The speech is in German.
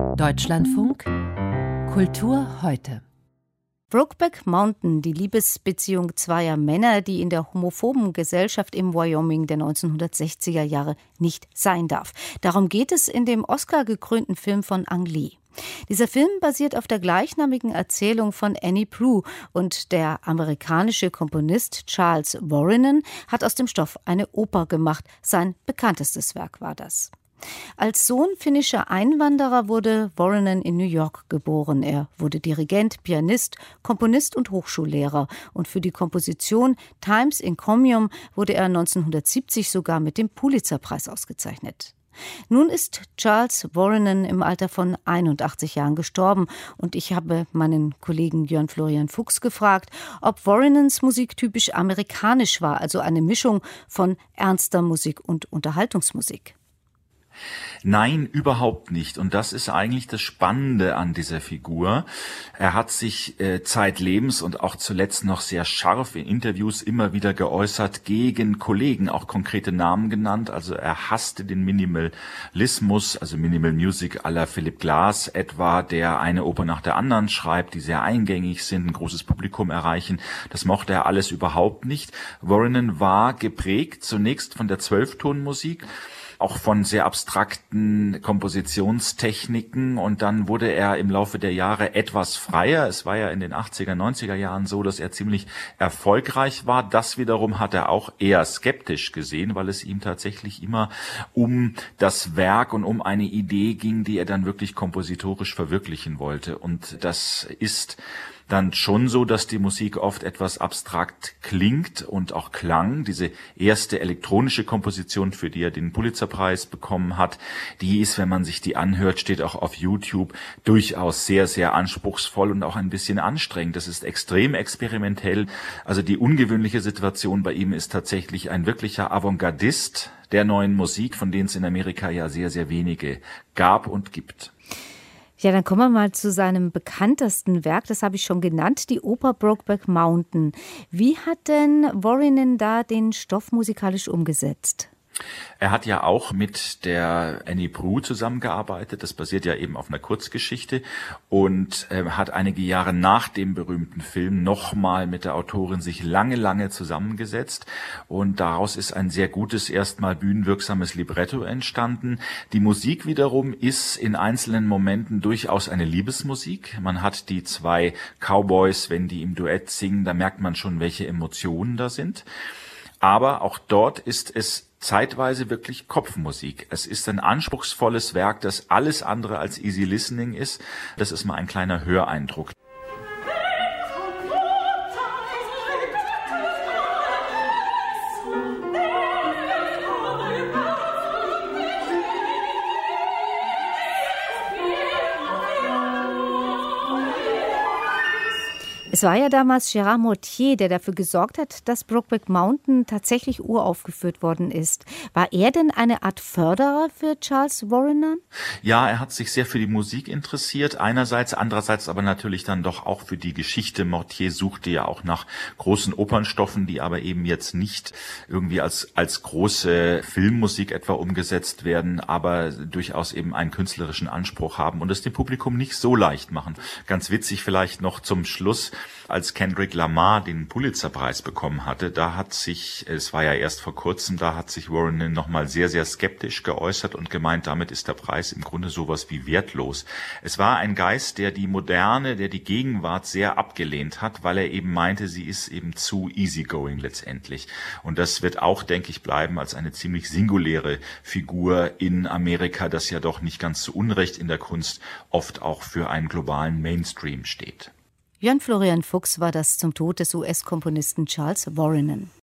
Deutschlandfunk Kultur heute. Brokeback Mountain, die Liebesbeziehung zweier Männer, die in der homophoben Gesellschaft im Wyoming der 1960er Jahre nicht sein darf. Darum geht es in dem Oscar-gekrönten Film von Ang Lee. Dieser Film basiert auf der gleichnamigen Erzählung von Annie Proulx und der amerikanische Komponist Charles Vorinen hat aus dem Stoff eine Oper gemacht. Sein bekanntestes Werk war das. Als Sohn finnischer Einwanderer wurde Vorinen in New York geboren. Er wurde Dirigent, Pianist, Komponist und Hochschullehrer. Und für die Komposition Times Encomium wurde er 1970 sogar mit dem Pulitzerpreis ausgezeichnet. Nun ist Charles Vorinen im Alter von 81 Jahren gestorben und ich habe meinen Kollegen Jörn Florian Fuchs gefragt, ob Vorinens Musik typisch amerikanisch war, also eine Mischung von ernster Musik und Unterhaltungsmusik. Nein, überhaupt nicht. Und das ist eigentlich das Spannende an dieser Figur. Er hat sich zeitlebens und auch zuletzt noch sehr scharf in Interviews immer wieder geäußert gegen Kollegen, auch konkrete Namen genannt. Also er hasste den Minimalismus, also Minimal Music à la Philip Glass etwa, der eine Oper nach der anderen schreibt, die sehr eingängig sind, ein großes Publikum erreichen. Das mochte er alles überhaupt nicht. Vorinen war geprägt zunächst von der Zwölftonmusik, auch von sehr abstrakten Kompositionstechniken, und dann wurde er im Laufe der Jahre etwas freier. Es war ja in den 80er, 90er Jahren so, dass er ziemlich erfolgreich war. Das wiederum hat er auch eher skeptisch gesehen, weil es ihm tatsächlich immer um das Werk und um eine Idee ging, die er dann wirklich kompositorisch verwirklichen wollte. Und das ist dann schon so, dass die Musik oft etwas abstrakt klingt und auch klang. Diese erste elektronische Komposition, für die er den Pulitzerpreis bekommen hat, die ist, wenn man sich die anhört, steht auch auf YouTube, durchaus sehr, sehr anspruchsvoll und auch ein bisschen anstrengend. Das ist extrem experimentell. Also die ungewöhnliche Situation bei ihm ist tatsächlich ein wirklicher Avantgardist der neuen Musik, von denen es in Amerika ja sehr, sehr wenige gab und gibt. Ja, dann kommen wir mal zu seinem bekanntesten Werk, das habe ich schon genannt, die Oper Brokeback Mountain. Wie hat denn Vorinen da den Stoff musikalisch umgesetzt? Er hat ja auch mit der Annie Proulx zusammengearbeitet. Das basiert ja eben auf einer Kurzgeschichte, und hat einige Jahre nach dem berühmten Film nochmal mit der Autorin sich lange, lange zusammengesetzt, und daraus ist ein sehr gutes, erstmal bühnenwirksames Libretto entstanden. Die Musik wiederum ist in einzelnen Momenten durchaus eine Liebesmusik. Man hat die zwei Cowboys, wenn die im Duett singen, da merkt man schon, welche Emotionen da sind. Aber auch dort ist es zeitweise wirklich Kopfmusik. Es ist ein anspruchsvolles Werk, das alles andere als easy listening ist. Das ist mal ein kleiner Höreindruck. Es war ja damals Gérard Mortier, der dafür gesorgt hat, dass Brokeback Mountain tatsächlich uraufgeführt worden ist. War er denn eine Art Förderer für Charles Vorinen? Ja, er hat sich sehr für die Musik interessiert, einerseits, andererseits aber natürlich dann doch auch für die Geschichte. Mortier suchte ja auch nach großen Opernstoffen, die aber eben jetzt nicht irgendwie als große Filmmusik etwa umgesetzt werden, aber durchaus eben einen künstlerischen Anspruch haben und es dem Publikum nicht so leicht machen. Ganz witzig vielleicht noch zum Schluss: Als Kendrick Lamar den Pulitzerpreis bekommen hatte, es war ja erst vor kurzem, da hat sich Vorinen nochmal sehr, sehr skeptisch geäußert und gemeint, damit ist der Preis im Grunde sowas wie wertlos. Es war ein Geist, der die Moderne, der die Gegenwart sehr abgelehnt hat, weil er eben meinte, sie ist eben zu easygoing letztendlich. Und das wird auch, denke ich, bleiben als eine ziemlich singuläre Figur in Amerika, das ja doch nicht ganz zu Unrecht in der Kunst oft auch für einen globalen Mainstream steht. Jörn Florian Fuchs war das zum Tod des US-Komponisten Charles Vorinen.